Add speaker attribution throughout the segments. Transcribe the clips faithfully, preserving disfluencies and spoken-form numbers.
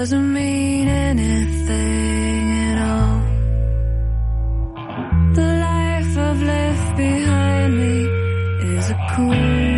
Speaker 1: doesn't mean anything at all. The life I've left behind me is a cool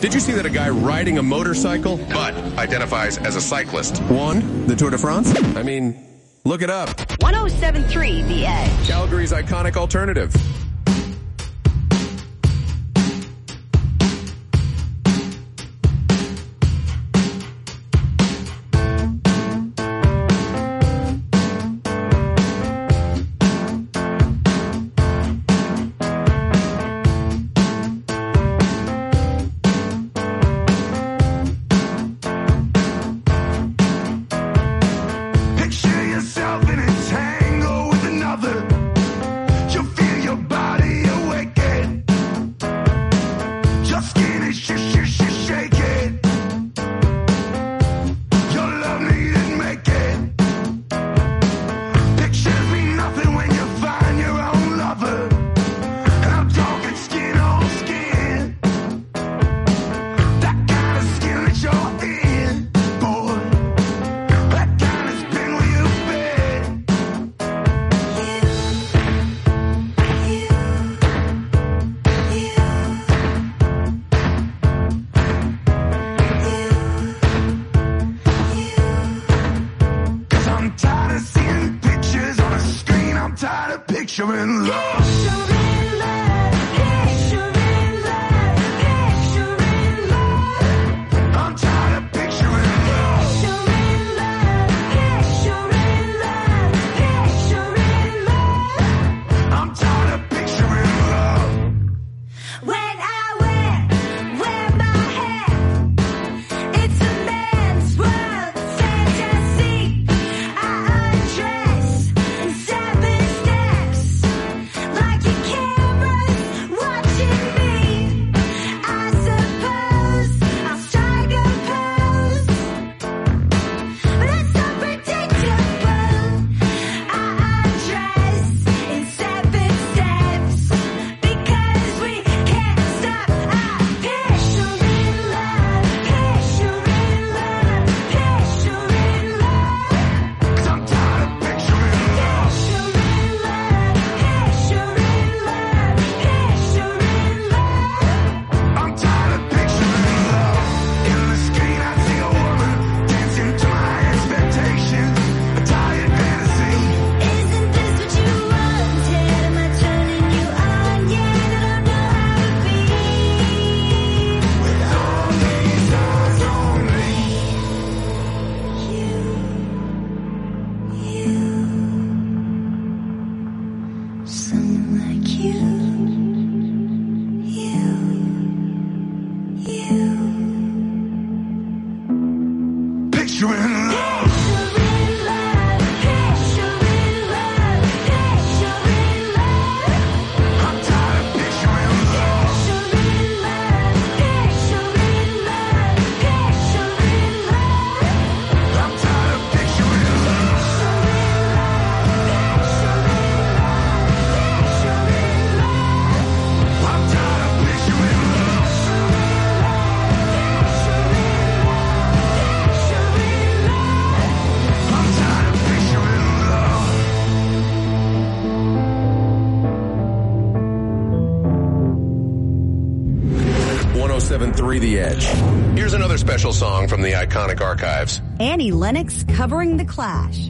Speaker 2: Did you see that a guy riding a motorcycle, but identifies as a cyclist, won the Tour de France? I mean, look it up.
Speaker 3: one oh seven point three The Edge.
Speaker 2: Calgary's iconic alternative. The Edge. Here's another special song from the iconic archives.
Speaker 3: Annie Lennox covering The Clash.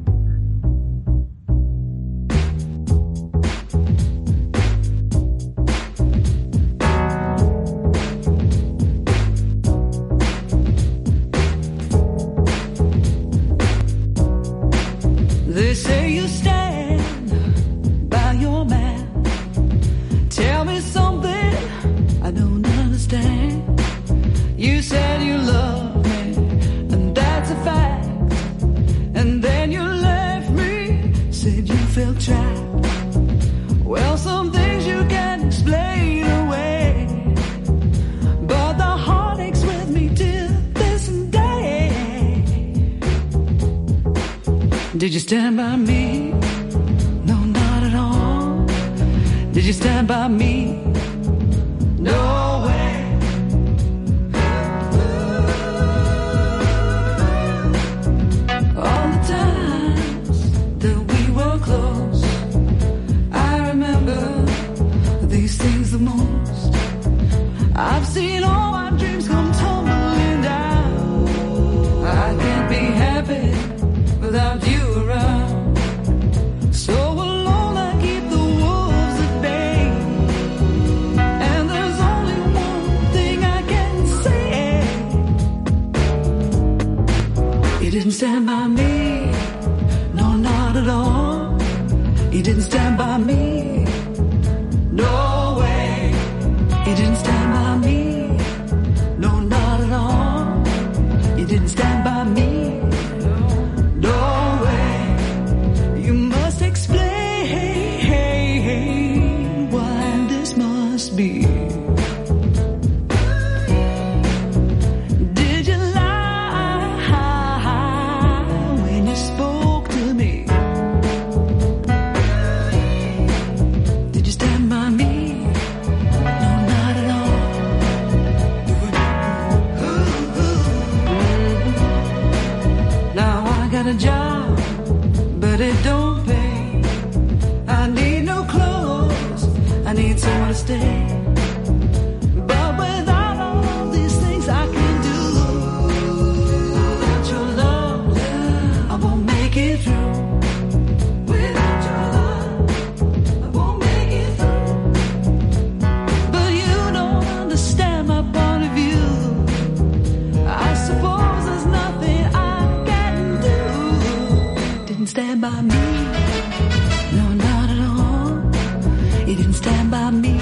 Speaker 4: They say you stand by your man. Tell me something I don't understand. You said you love me, and that's a fact. And then you left me, said you felt trapped. Well, some things you can't explain away, but the heartache's with me till this day. Did you stand by me? No, not at all. Did you stand by me? No way. I've seen all my dreams stand by me. No, not at all. You didn't stand by me. No way. You didn't stand by me. No, not at all. You didn't stand by me. No way. You must explain why this must be. A job, but it don't pay. I need no clothes, I need somewhere to stay. But without all these things I can do, without your love, I won't make it through. Without your love, I won't make it through. But you don't understand my point of view. I suppose there's nothing I stand by me. No, not at all. You didn't stand by me.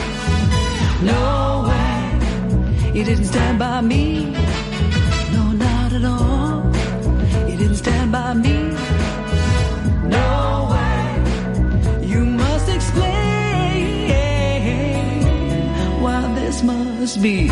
Speaker 4: No way. You didn't stand by me. No, not at all. You didn't stand by me. No way. You must explain why this must be.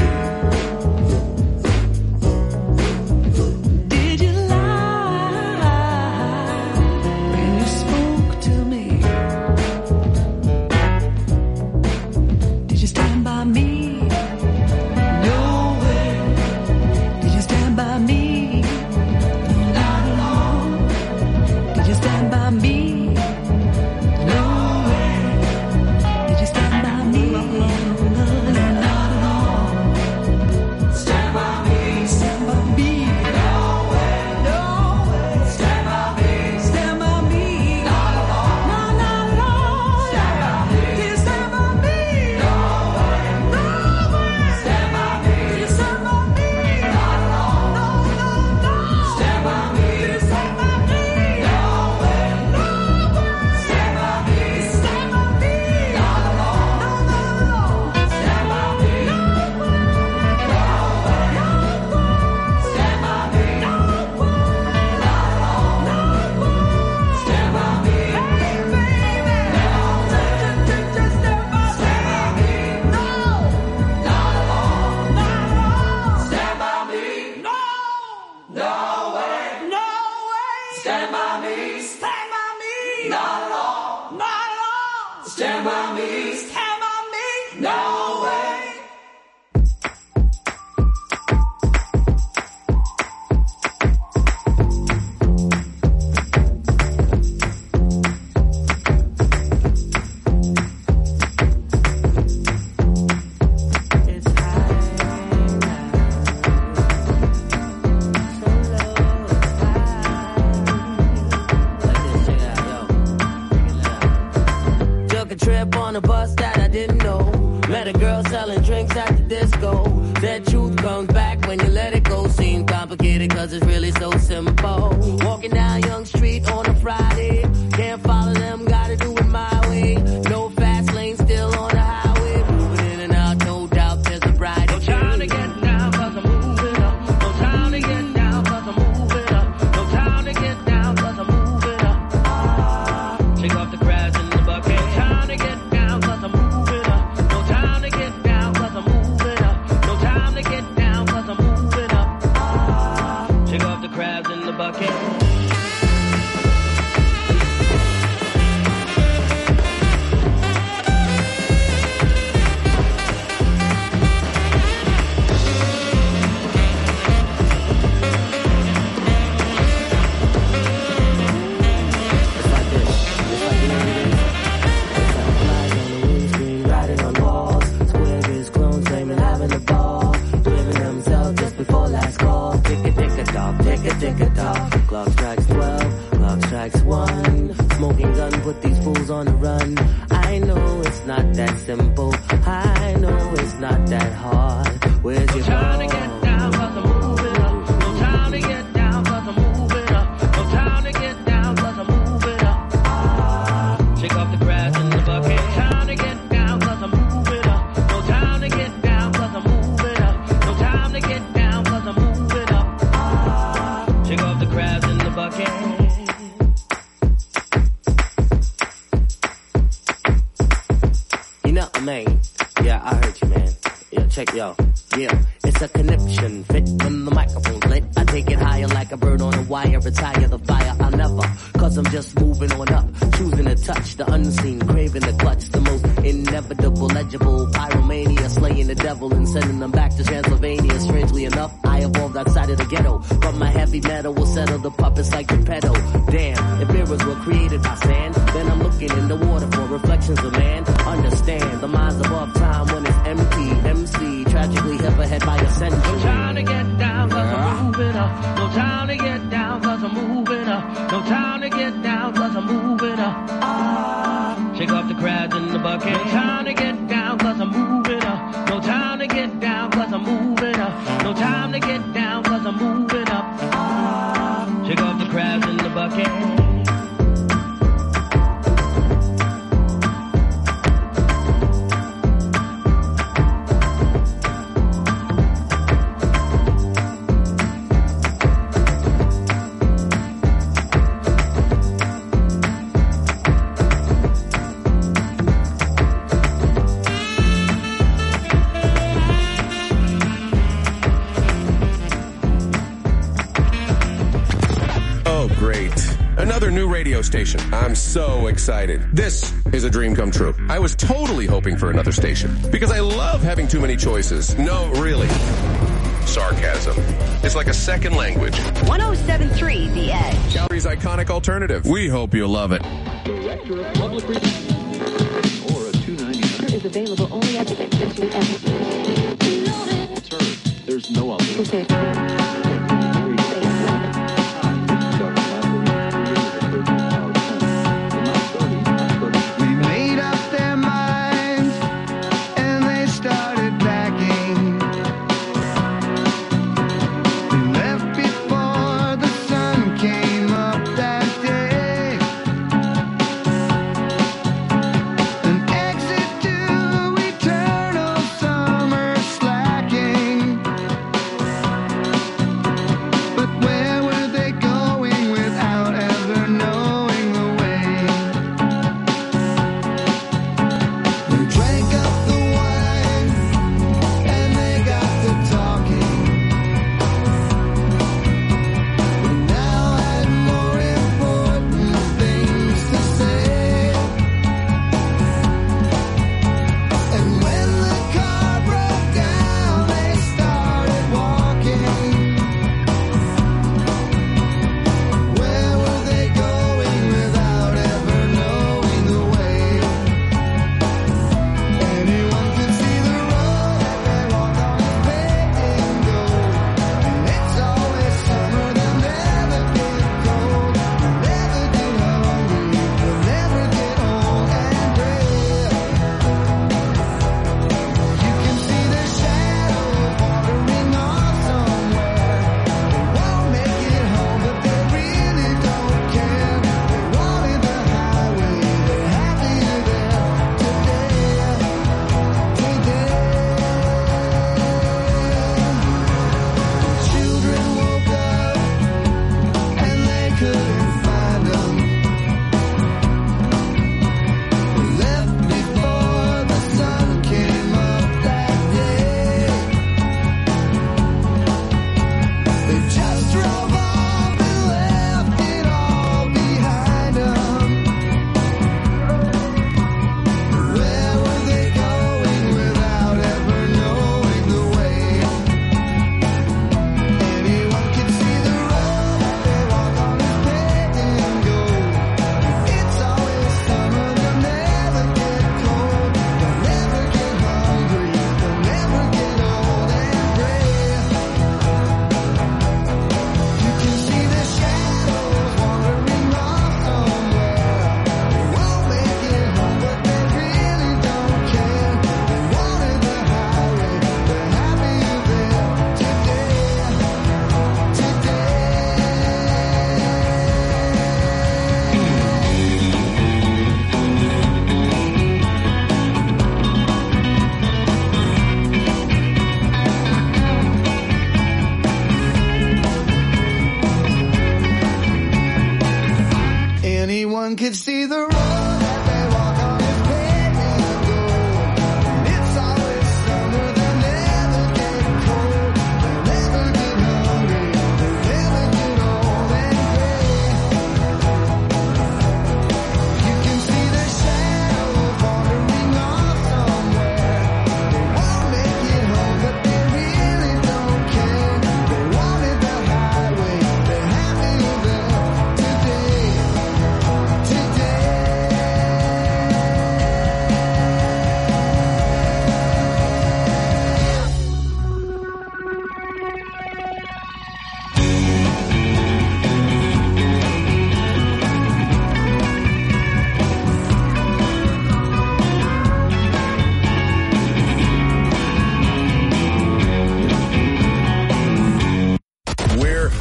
Speaker 5: Where's your phone? Trying to get down, cause I'm moving up. No time to get down, cause I'm moving nothing, man. Yeah, I heard you, man. Yeah, check yo. Yeah, it's a conniption. Fit when the microphone's lit. I take it higher like a bird on a wire. Retire the fire, I'll never. Cause I'm just moving on up. Choosing to touch the unseen. Craving the clutch. The most inevitable, legible. Pyromania. Slaying the devil and sending them back to Transylvania. Strangely enough, I evolved outside of the ghetto. But my heavy metal will settle the puppets like Geppetto. Damn, if mirrors were created by sand, then I'm looking in the water for reflections of man. Understand, the mind's above time when it's empty. M C, tragically hit ahead by a century. No time to get down, cause I'm moving up. No time to get down, cause I'm moving up. No time to get down, cause I'm moving up. Ah, shake off the crabs in the bucket. No time to get down, cause I'm moving up. No time to get down, cause I'm moving up. No time to get down, cause I'm moving up. Ah, shake off the crabs in the bucket.
Speaker 2: Another new radio station. I'm so excited. This is a dream come true. I was totally hoping for another station because I love having too many choices. No, really. Sarcasm. It's like a second language.
Speaker 3: one oh seven point three The Edge.
Speaker 2: Calgary's iconic alternative. We hope you love it.
Speaker 6: Director of Public Relations. Or a two ninety-nine.
Speaker 7: Is available only at the extension M.
Speaker 6: Sir, there's no other.
Speaker 7: Okay.
Speaker 8: Sun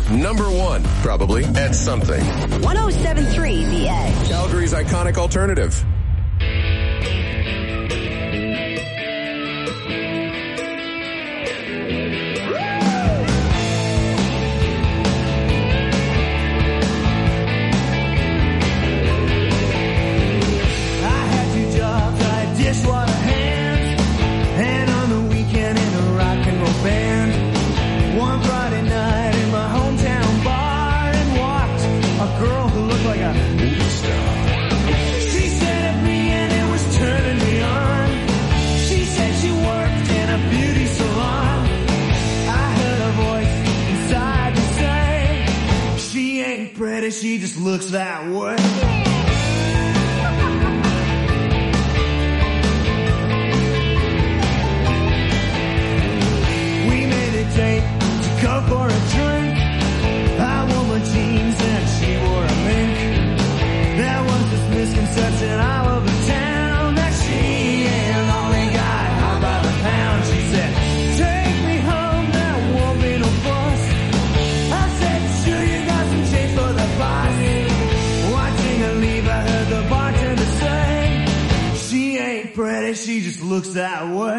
Speaker 2: Number one, probably, at something.
Speaker 3: one oh seven point three The Edge.
Speaker 2: Calgary's iconic alternative.
Speaker 8: Dishwater hands, and on the weekend in a rock and roll band. One Friday night in my hometown bar and walked a girl who looked like a movie star. She said at me and it was turning me on. She said she worked in a beauty salon. I heard a voice inside me say, she ain't pretty, she just looks that way. To go for a drink, I wore my jeans and she wore a mink. There was this misconception all over town that she only got high by the pound. She said, take me home, there won't be no fuss. I said, sure, you got some change for the boss. Watching her leave, I heard the bartender say, she ain't pretty, she just looks that way.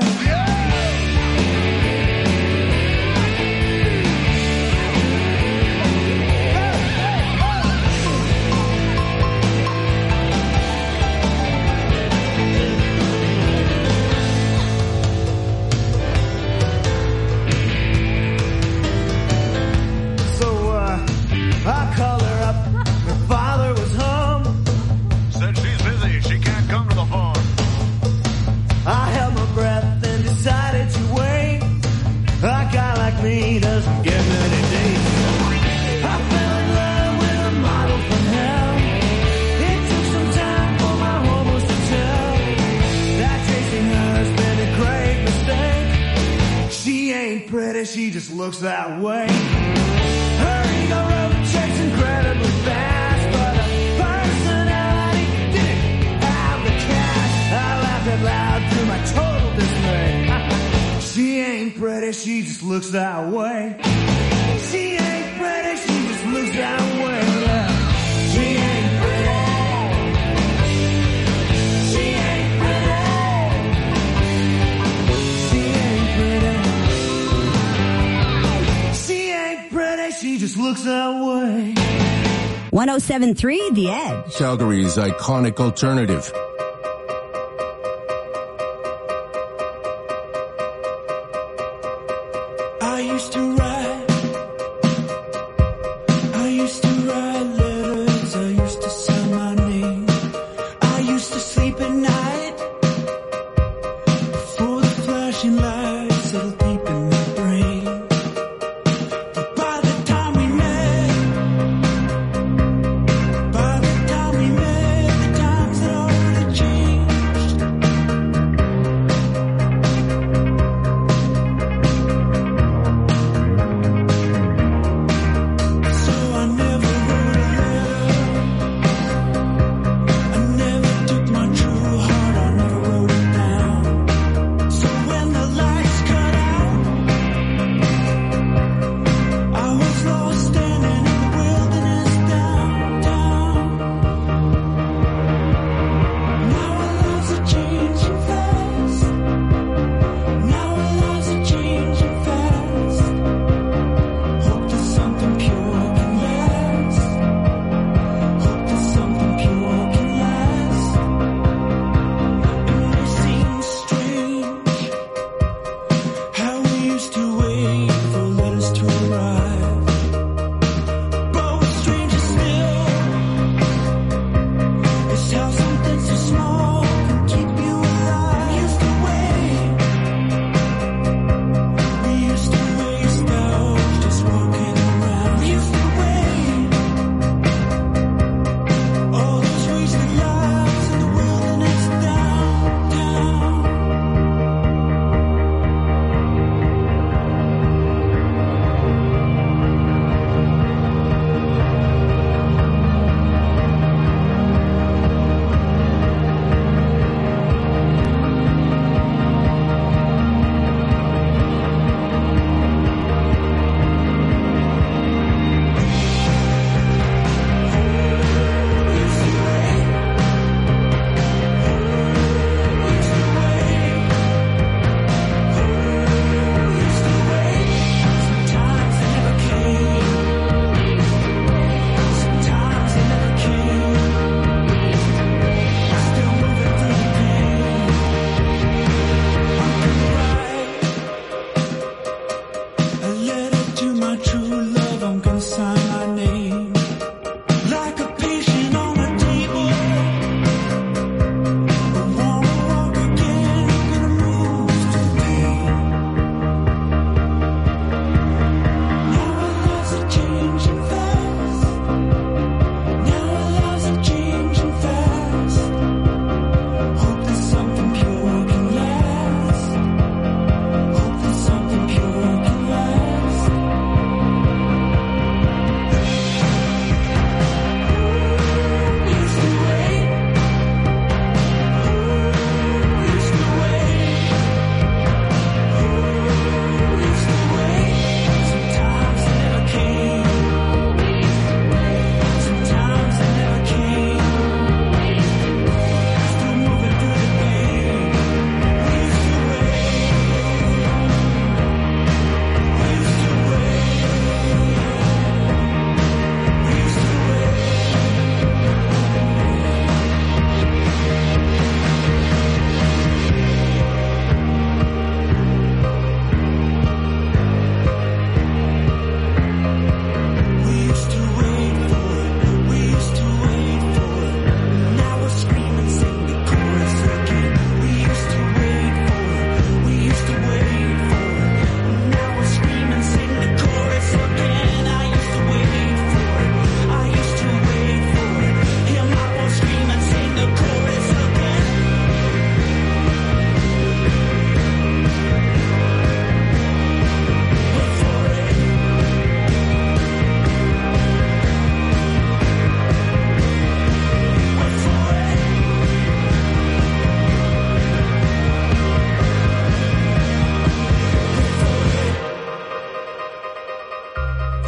Speaker 8: I called her up, her father was home. Said she's busy, she can't come to the phone. I held my breath and decided to wait. A guy like me doesn't get many dates. I fell in love with a model from hell. It took some time for my hormones to tell that chasing her has been a great mistake. She ain't pretty, she just looks that way. Her ego wrote the checks incredibly fast, but her personality didn't have the cash. I laughed out loud to my total dismay. She ain't pretty, she just looks that way. She ain't pretty, she just looks that way. She ain't pretty. She ain't pretty. She ain't pretty. She ain't pretty, she just looks that way.
Speaker 3: one oh seven point three The Edge.
Speaker 2: Calgary's iconic alternative.
Speaker 8: I used to write, I used to write letters, I used to sign my name, I used to sleep at night, before the flashing lights settle deep in my brain. But by the time we met, by the time we met, the times had already changed. So I never wrote a letter, I never took my true heart, I never wrote it down. So when the light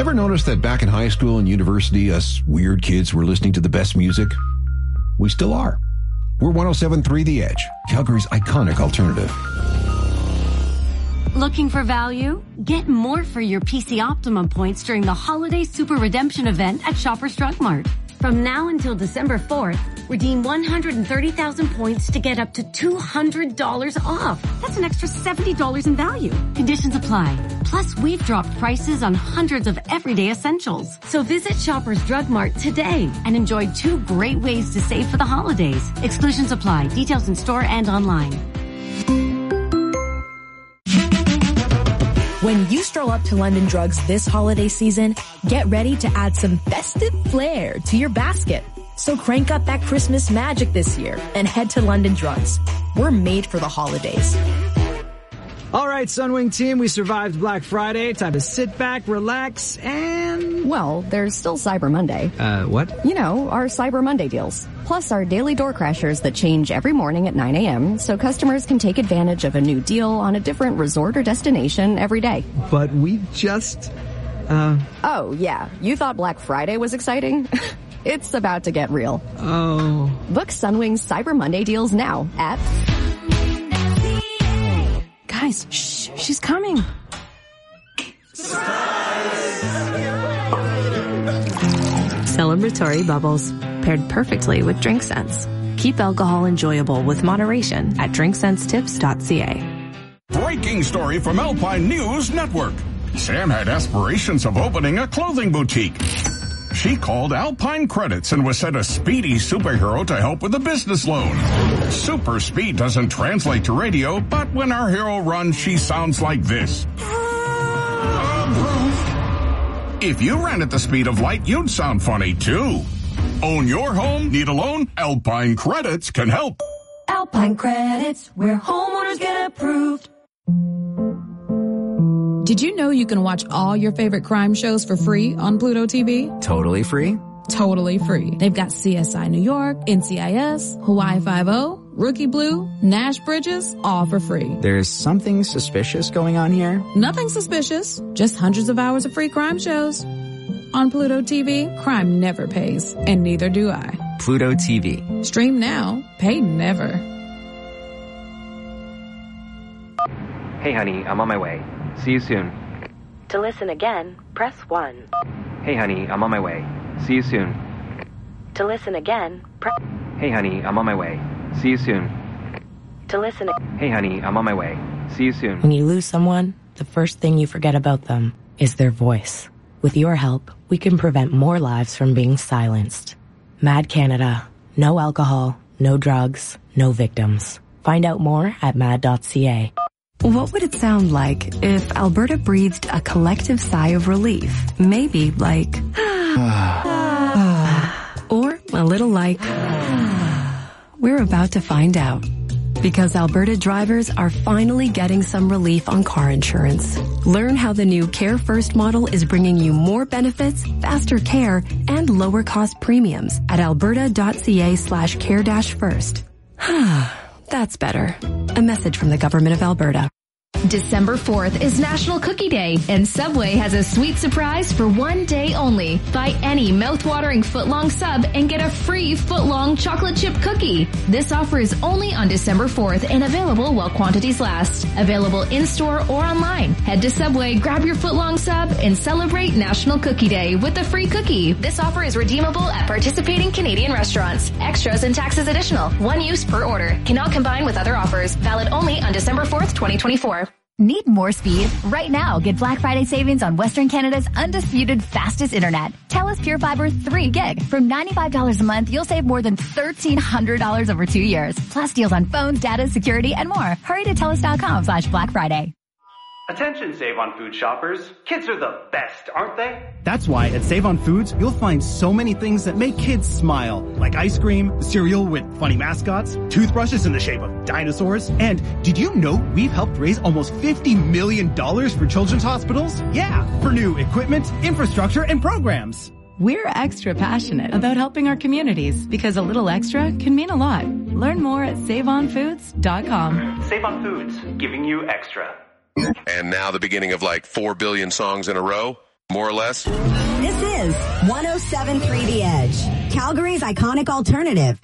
Speaker 9: ever notice that back in high school and university, us weird kids were listening to the best music? We still are. We're one oh seven point three The Edge, Calgary's iconic alternative.
Speaker 10: Looking for value? Get more for your P C Optimum points during the Holiday Super Redemption event at Shoppers Drug Mart. From now until December fourth, redeem one hundred thirty thousand points to get up to two hundred dollars off. That's an extra seventy dollars in value. Conditions apply. Plus, we've dropped prices on hundreds of everyday essentials. So visit Shoppers Drug Mart today and enjoy two great ways to save for the holidays. Exclusions apply. Details in store and online.
Speaker 11: When you stroll up to London Drugs this holiday season, get ready to add some festive flair to your basket. So crank up that Christmas magic this year and head to London Drugs. We're made for the holidays.
Speaker 12: All right, Sunwing team, we survived Black Friday. Time to sit back, relax, and...
Speaker 13: Well, there's still Cyber Monday.
Speaker 12: Uh, what?
Speaker 13: You know, our Cyber Monday deals. Plus our daily door crashers that change every morning at nine a.m. so customers can take advantage of a new deal on a different resort or destination every day.
Speaker 12: But we just... Uh...
Speaker 13: Oh, yeah. You thought Black Friday was exciting? It's about to get real.
Speaker 12: Oh.
Speaker 13: Book Sunwing's Cyber Monday deals now at...
Speaker 11: Guys, shh, she's coming.
Speaker 14: Celebratory bubbles, paired perfectly with Drink Sense. Keep alcohol enjoyable with moderation at drink sense tips dot c a.
Speaker 15: Breaking story from Alpine News Network. Sam had aspirations of opening a clothing boutique. She called Alpine Credits and was sent a speedy superhero to help with a business loan. Super speed doesn't translate to radio, but when our hero runs, she sounds like this. If you ran at the speed of light, you'd sound funny too. Own your home? Need a loan? Alpine Credits can help.
Speaker 4: Alpine Credits, where homeowners get approved.
Speaker 16: Did you know you can watch all your favorite crime shows for free on Pluto T V?
Speaker 17: Totally free?
Speaker 16: Totally free. They've got C S I New York, N C I S, Hawaii Five-O, Rookie Blue, Nash Bridges, all for free.
Speaker 17: There's something suspicious going on here?
Speaker 16: Nothing suspicious. Just hundreds of hours of free crime shows. On Pluto T V, crime never pays, and neither do I.
Speaker 17: Pluto T V.
Speaker 16: Stream now, pay never.
Speaker 18: Hey honey, I'm on my way. See you soon.
Speaker 19: To listen again, press one.
Speaker 18: Hey honey, I'm on my way. See you soon.
Speaker 19: To listen again, press...
Speaker 18: Hey honey, I'm on my way. See you soon.
Speaker 19: To listen...
Speaker 18: Hey honey, I'm on my way. See you soon.
Speaker 20: When you lose someone, the first thing you forget about them is their voice. With your help, we can prevent more lives from being silenced. Mad Canada. No alcohol, no drugs, no victims. Find out more at mad dot c a.
Speaker 21: What would it sound like if Alberta breathed a collective sigh of relief? Maybe like... or a little like... We're about to find out. Because Alberta drivers are finally getting some relief on car insurance. Learn how the new Care First model is bringing you more benefits, faster care, and lower cost premiums at alberta dot c a slash care dash first. That's better. A message from the Government of Alberta.
Speaker 22: December fourth is National Cookie Day, and Subway has a sweet surprise for one day only. Buy any mouth-watering footlong sub and get a free footlong chocolate chip cookie. This offer is only on December fourth and available while quantities last. Available in-store or online. Head to Subway, grab your footlong sub, and celebrate National Cookie Day with a free cookie. This offer is redeemable at participating Canadian restaurants. Extras and taxes additional. One use per order. Cannot combine with other offers. Valid only on December fourth, twenty twenty-four.
Speaker 23: Need more speed? Right now, get Black Friday savings on Western Canada's undisputed fastest internet. TELUS Pure Fiber three gig. From ninety-five dollars a month, you'll save more than thirteen hundred dollars over two years. Plus deals on phones, data, security, and more. Hurry to TELUS dot com slash Black Friday.
Speaker 24: Attention Save On Food shoppers. Kids are the best, aren't they?
Speaker 25: That's why at Save On Foods, you'll find so many things that make kids smile. Like ice cream, cereal with funny mascots, toothbrushes in the shape of dinosaurs. And did you know we've helped raise almost fifty million dollars for children's hospitals? Yeah, for new equipment, infrastructure, and programs.
Speaker 26: We're extra passionate about helping our communities because a little extra can mean a lot. Learn more at save on foods dot com.
Speaker 24: Save On Foods, giving you extra.
Speaker 2: And now the beginning of like four billion songs in a row. More or less?
Speaker 1: This is one oh seven point three The Edge, Calgary's iconic alternative.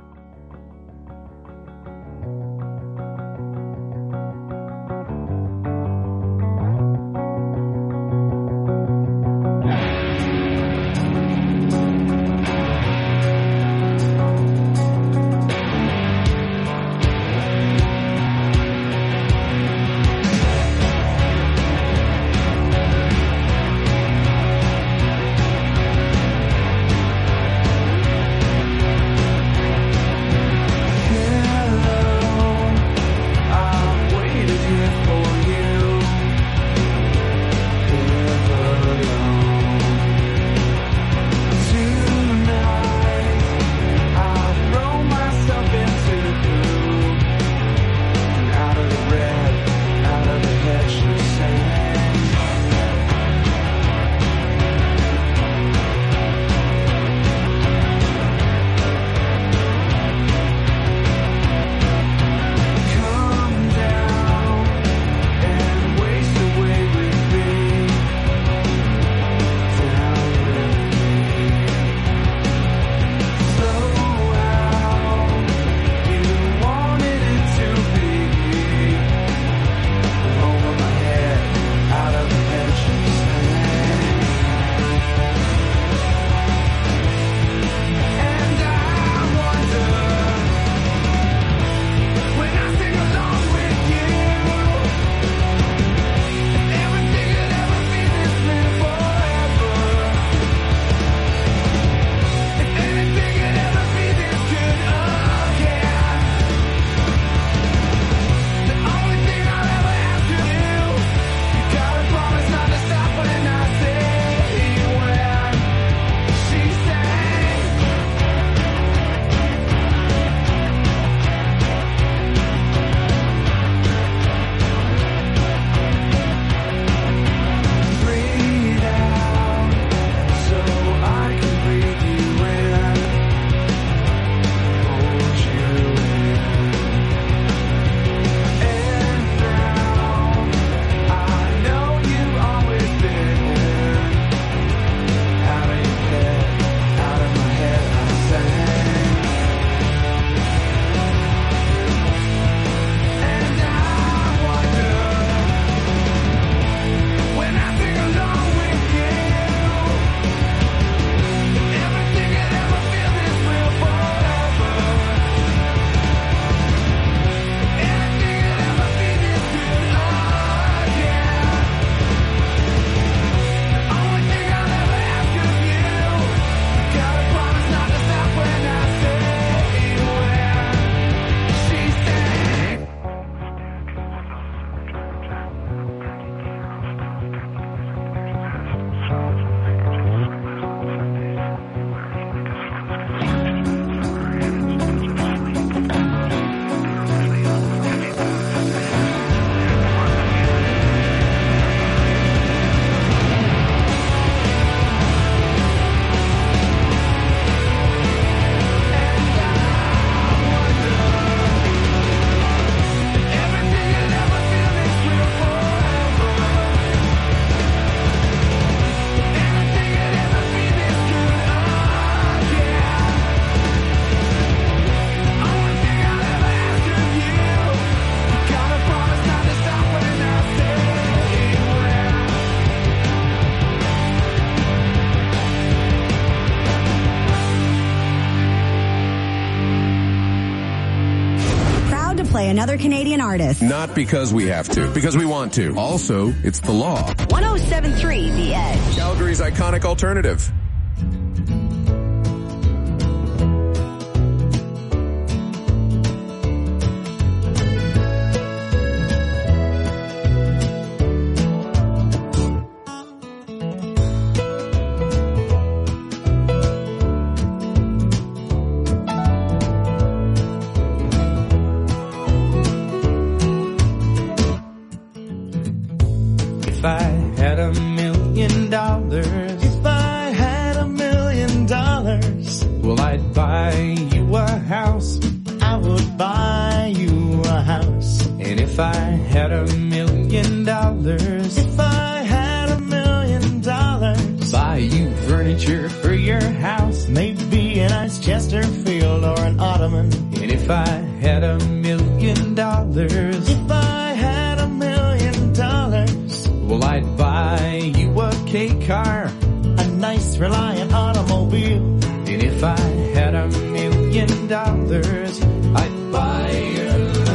Speaker 1: play another Canadian artist.
Speaker 2: Not because we have to, because we want to. Also, it's the law.
Speaker 1: one oh seven point three The Edge.
Speaker 2: Calgary's iconic alternative.
Speaker 3: If I had a million dollars, if I had a million dollars, well, I'd buy you a house. I would buy you a house. And if I had a million dollars, if I had a million dollars, you furniture for your house,
Speaker 5: maybe a nice Chesterfield or an ottoman.
Speaker 3: And if I had a million dollars,
Speaker 5: if I had a million dollars,
Speaker 3: well, I'd buy you a K car,
Speaker 5: a nice Reliant automobile.
Speaker 3: And if I had a million dollars, I'd buy your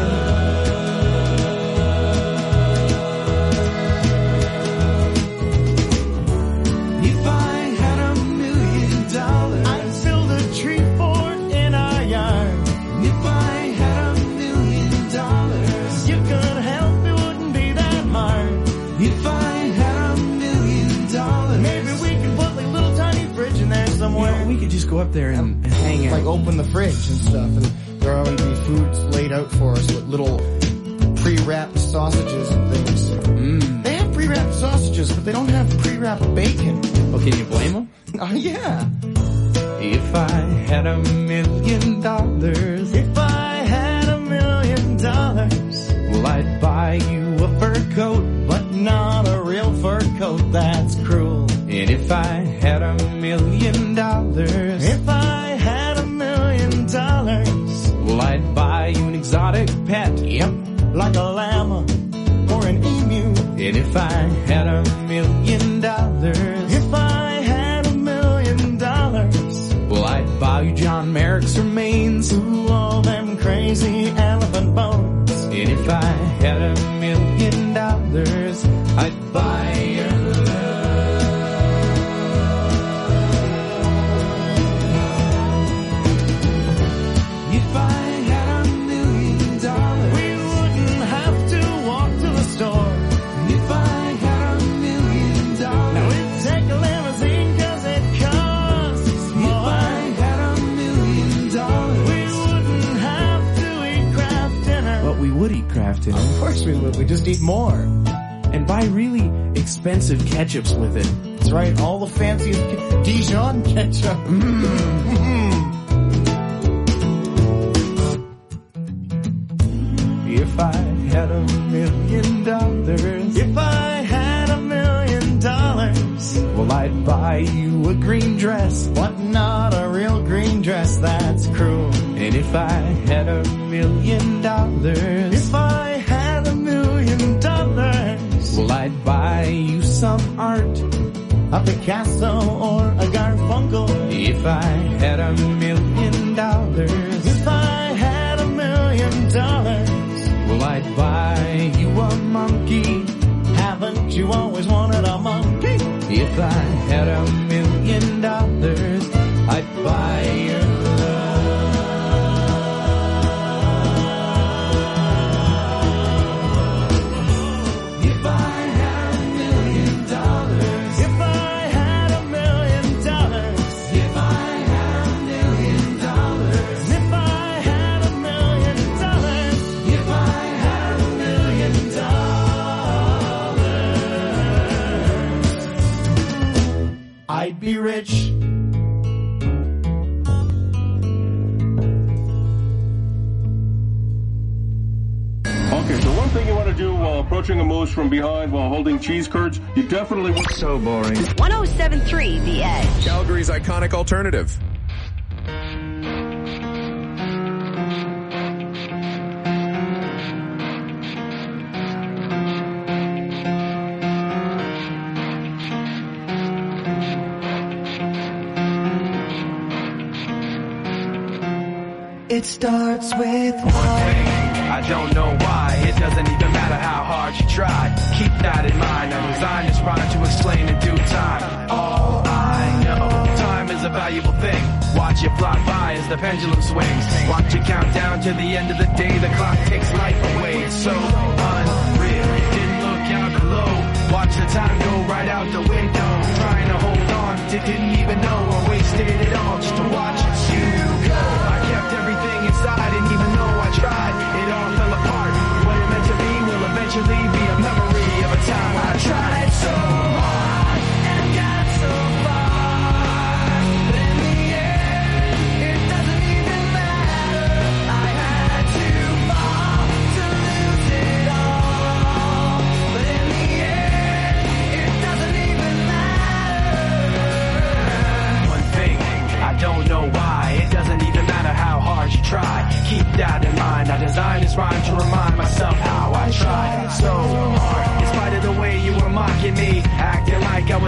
Speaker 3: love. If I had a million dollars,
Speaker 5: I'd build a tree fort in our yard.
Speaker 3: If I had a million dollars,
Speaker 5: you could help, it wouldn't be that hard.
Speaker 3: If I had a million dollars,
Speaker 5: maybe we could put like a little tiny fridge in there somewhere.
Speaker 3: You know, we could just go up there and, and hang out.
Speaker 5: Like open the fridge and stuff, and there would be foods laid out for us with little pre-wrapped sausages and things.
Speaker 3: Mm.
Speaker 5: They have pre-wrapped sausages, but they don't have pre-wrapped bacon.
Speaker 3: Well, can you blame them?
Speaker 5: Oh, yeah.
Speaker 3: If I had a million dollars,
Speaker 5: if I had a million dollars,
Speaker 3: well, I'd buy you a fur coat,
Speaker 5: but not a real fur coat, that's cruel.
Speaker 3: And if I had a million dollars,
Speaker 5: if I had a million dollars,
Speaker 3: well, I'd buy you an exotic pet.
Speaker 5: Yep, like a llama or an emu.
Speaker 3: And if I had a million dollars,
Speaker 5: if I had a million dollars,
Speaker 3: well, I'd buy you John Merrick's remains.
Speaker 5: Ooh, all them crazy elephant bones.
Speaker 3: And if I had a million dollars, I'd buy your love. If I had a million dollars,
Speaker 5: we wouldn't have to walk to the store.
Speaker 3: If I had a million dollars,
Speaker 5: now we'd take a limousine cause it costs more.
Speaker 3: If I had a million dollars,
Speaker 5: we wouldn't have to eat Kraft dinner.
Speaker 3: But we would eat Kraft dinner.
Speaker 5: Of course we would, we just eat more.
Speaker 3: And buy really expensive ketchups with it.
Speaker 5: That's right, all the fanciest ke- Dijon ketchup. Mm.
Speaker 3: If I had a million dollars,
Speaker 5: if I had a million dollars,
Speaker 3: well, I'd buy you a green dress,
Speaker 5: but not a real green dress, that's cruel.
Speaker 3: And if I had a million dollars,
Speaker 5: if I had a million dollars,
Speaker 3: well, I'd buy you some art,
Speaker 5: a Picasso or a Garfunkel.
Speaker 3: If I had a million dollars,
Speaker 5: if I had a million dollars,
Speaker 3: well, I'd buy you a monkey.
Speaker 5: Haven't you always wanted a monkey?
Speaker 3: If I had a million dollars, I'd buy your love. If I had a million dollars,
Speaker 5: if I had a million dollars,
Speaker 3: if I had a million dollars,
Speaker 5: if I had a million dollars,
Speaker 3: if I had a million dollars,
Speaker 5: I'd be rich.
Speaker 2: Okay, so one thing you want to do while approaching a moose from behind while holding cheese curds, you definitely want...
Speaker 17: So boring.
Speaker 1: one oh seven point three The Edge.
Speaker 2: Calgary's iconic alternative.
Speaker 4: It starts with
Speaker 6: one thing, I don't know why. It doesn't even matter how hard you try. Keep that in mind. I designed this rhyme to explain in due time. All I know, time is a valuable thing. Watch it fly by as the pendulum swings. Watch it count down to the end of the day. The clock takes life away. It's so unreal. Didn't look out below. Watch the time go right out the window. Trying to hold on, didn't even know I wasted it all just to watch you go. I kept everything inside, didn't even know I tried. It all fell apart. What it meant to be will eventually be a memory of a time I tried so hard and got so far. But in the end, it doesn't even matter. I had to fall to lose it all. But in the end, it doesn't even matter.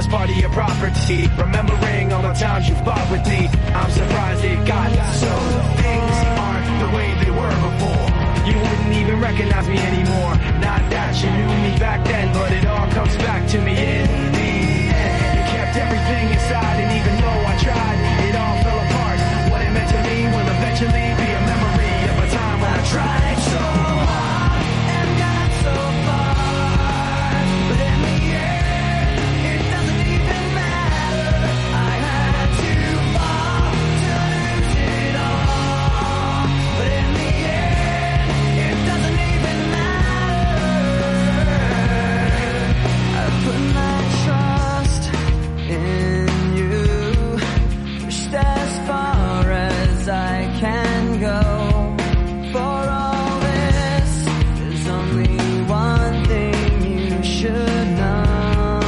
Speaker 6: part of your property. Remembering all the times you fought with me, I'm surprised it got so. Things aren't the way they were before. You wouldn't even recognize me anymore. Not that you knew me back then, but it all comes back to me in the end. You kept everything inside, and even though I tried, it all fell apart. What it meant to me will eventually be a memory of a time when I tried so hard and got so far. But in the end, it doesn't even matter. I had to fall to lose it all. But in the end, it doesn't even matter. I put my trust in you, pushed as far as I can go. For all this, there's only one thing you should know.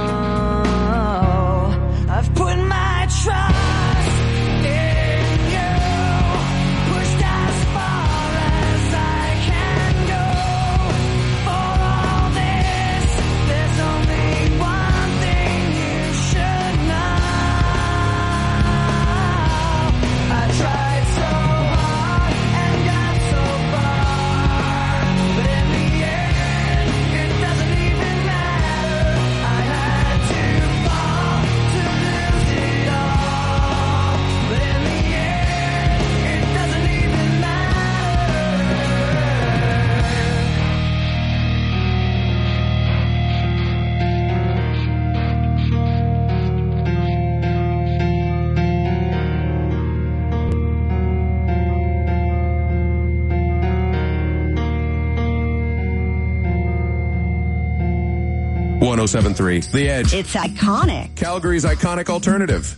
Speaker 6: I've put my trust in you, pushed as far as I can go. For all this, there's only one thing you should know. I tried so hard and got so far, but in the end, it doesn't even matter. I had to fall to lose it all, but in the end, it doesn't even matter.
Speaker 2: one oh seven point three The Edge.
Speaker 1: It's iconic.
Speaker 2: Calgary's iconic alternative.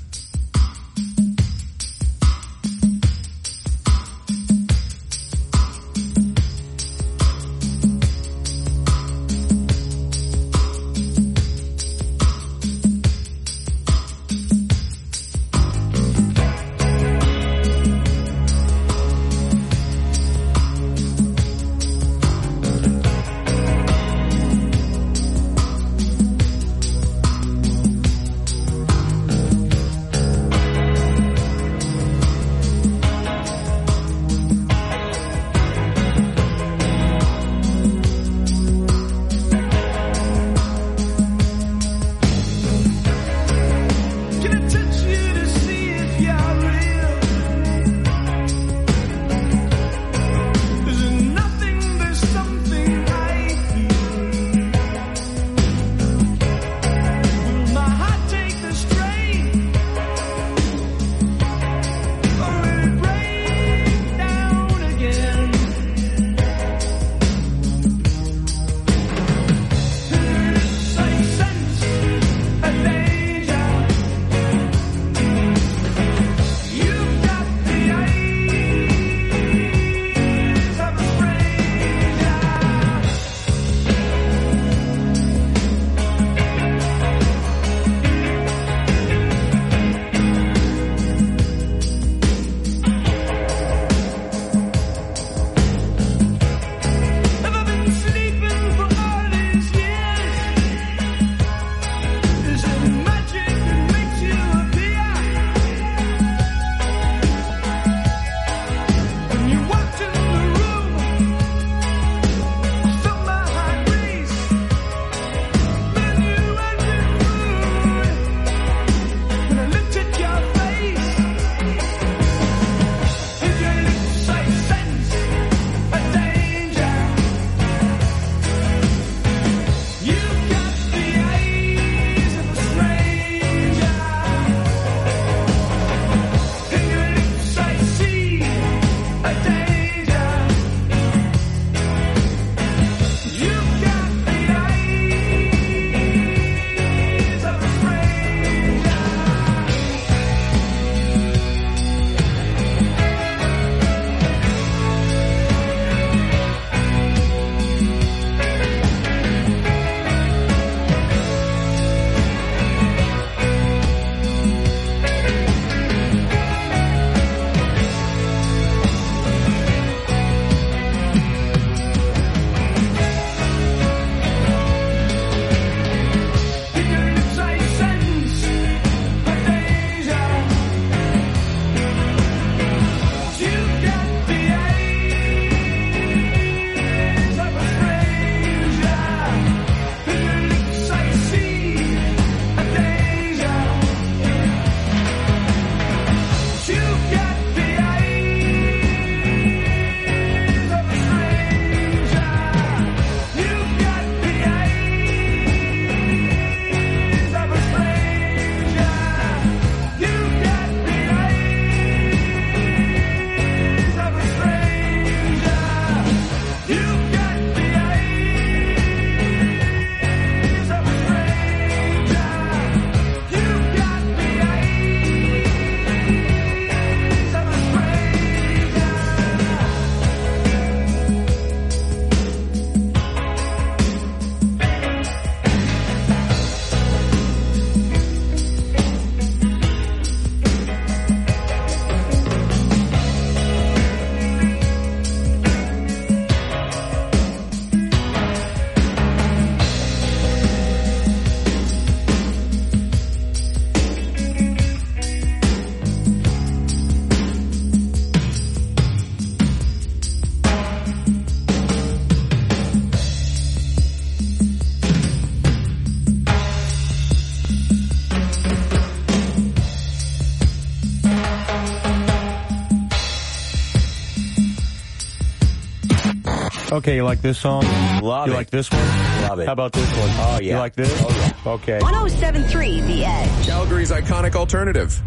Speaker 7: Okay, you like this song?
Speaker 8: Love
Speaker 7: you
Speaker 8: it.
Speaker 7: You like this one?
Speaker 8: Love it.
Speaker 7: How about this one?
Speaker 8: Oh, yeah.
Speaker 7: You like this?
Speaker 8: Oh, yeah.
Speaker 7: Okay.
Speaker 1: one oh seven point three The Edge.
Speaker 2: Calgary's iconic alternative.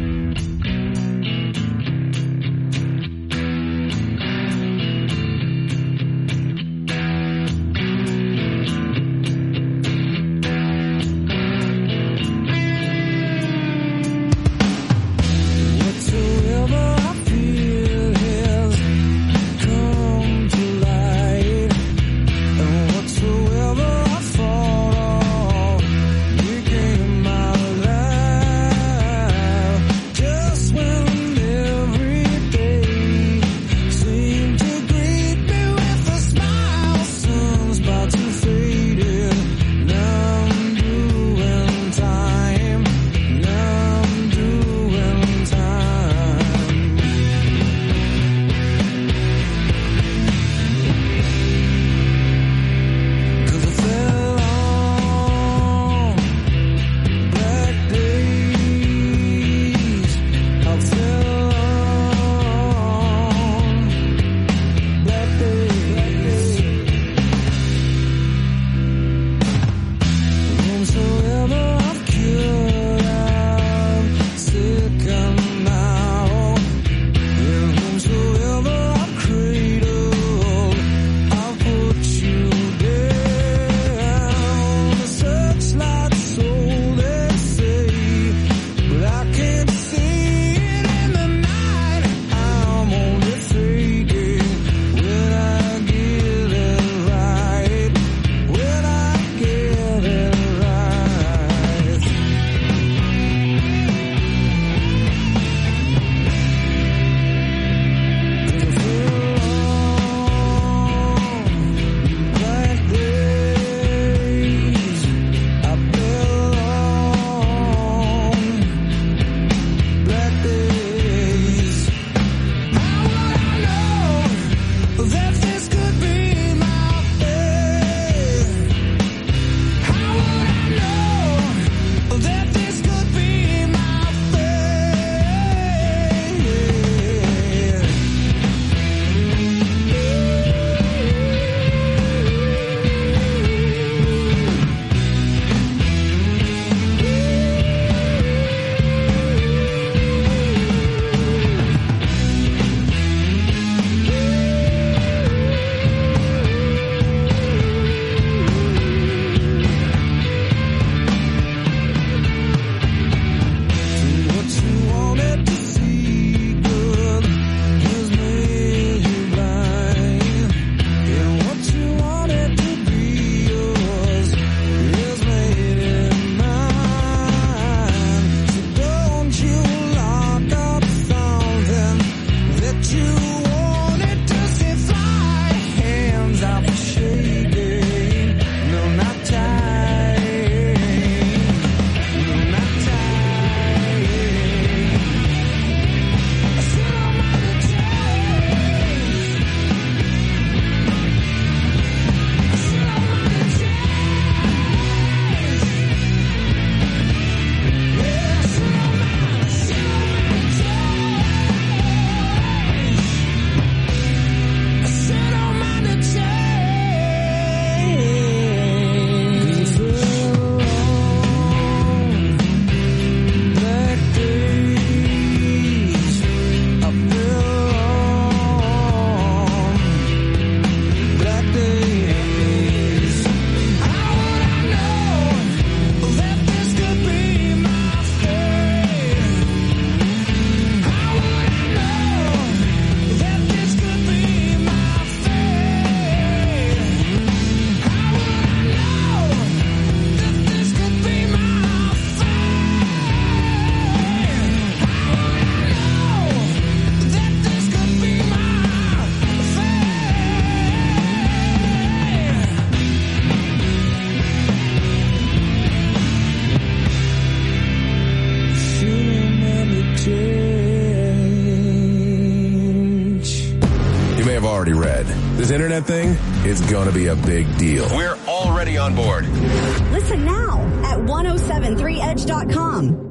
Speaker 2: already read. This internet thing is going to be a big deal. We're already on board.
Speaker 1: Listen now at ten seventy-three edge dot com.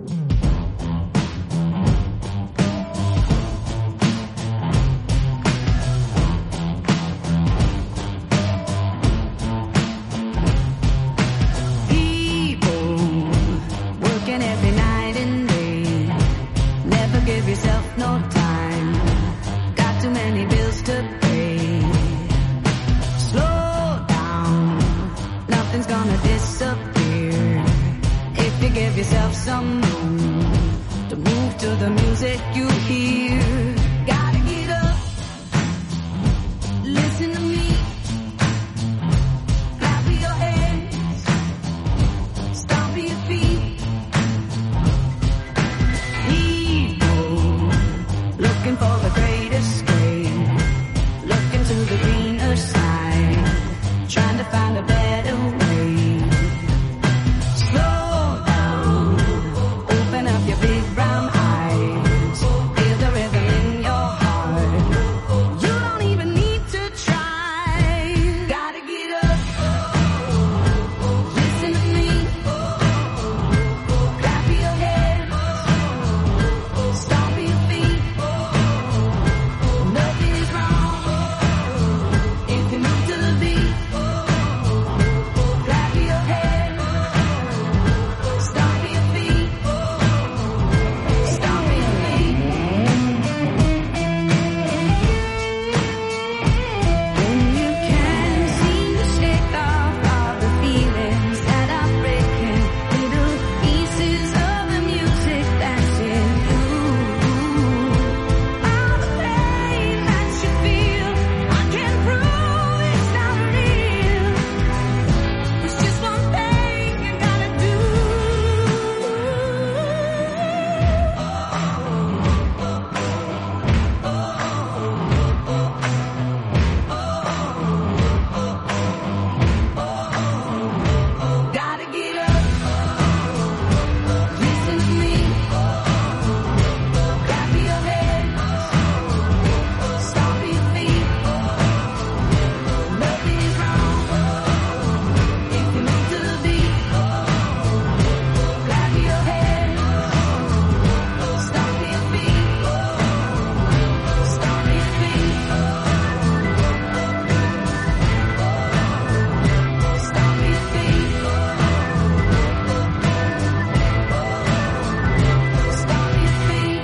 Speaker 4: yourself some room to move to the music you hear. Gotta get up, listen to me, clap your hands, stomp your feet. People looking for the great escape, looking to the greener side, trying to find a better way. Slow down, open up your big brown eyes, feel the rhythm in your heart. You don't even need to try. Gotta get up, listen to me, clap your hands, stomp your feet. Nothing is wrong if you move to the beat. Clap your hands, stomp your feet, stomp your feet. When you can't seem to shake off all the feelings that are breaking, little pieces of the music that's in you. All the pain that you feel, I can't prove it's not real. There's just one thing you gotta do. Gotta get up, listen to me, clap your hands, stomp your feet. Nothing is wrong if you move to the beat. Clap your hands, stomp your feet, stomp your feet, stomp your feet, stomp your feet.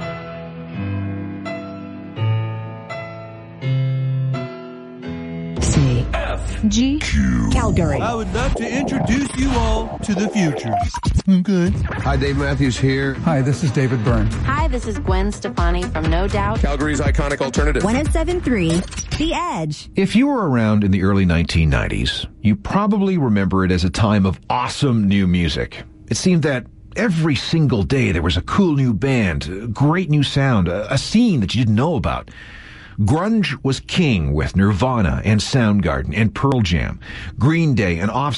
Speaker 1: C.
Speaker 7: F.
Speaker 1: G. Calgary.
Speaker 7: I would love to introduce you all to the future. Okay.
Speaker 2: Hi, Dave Matthews here.
Speaker 8: Hi, this is David Byrne.
Speaker 9: Hi, this is Gwen Stefani from No Doubt.
Speaker 2: Calgary's iconic alternative.
Speaker 1: one oh seven point three The Edge.
Speaker 10: If you were around in the early nineteen nineties, you probably remember it as a time of awesome new music. It seemed that every single day there was a cool new band, a great new sound, a, a scene that you didn't know about. Grunge was king with Nirvana and Soundgarden and Pearl Jam. Green Day and Offspring